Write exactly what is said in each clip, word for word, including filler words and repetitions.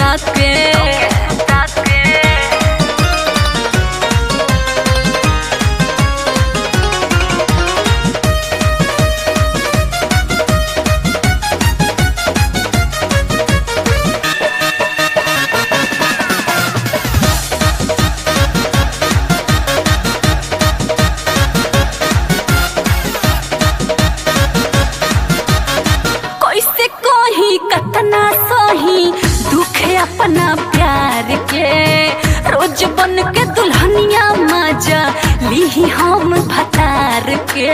सुता के कतना सही दुख अपना प्यार के रोज बन के दुल्हनिया मजा ली हम भतार के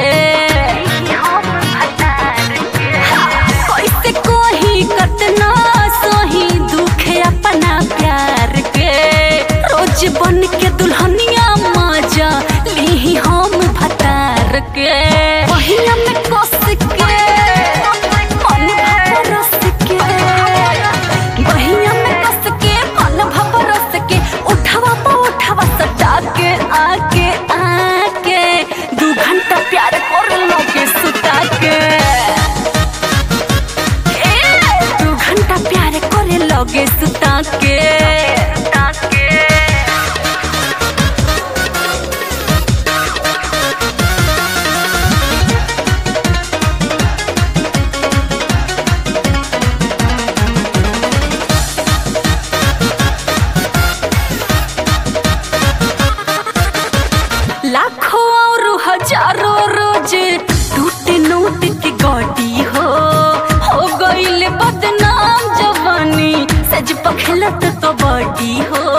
कैसे कोही कतना सही दुख अपना प्यार के रोज बन के दुल्हनिया मजा ली हम भतार के पहिया में कस के के आके आके दू घंटा प्यार कर लोगे सुता के दू घंटा प्यार कर लोगे सुता के लाखों और हजारों रोज टूटे नोट की गाड़ी हो हो गईल बदनाम जवानी सज पखलत कबड्डी हो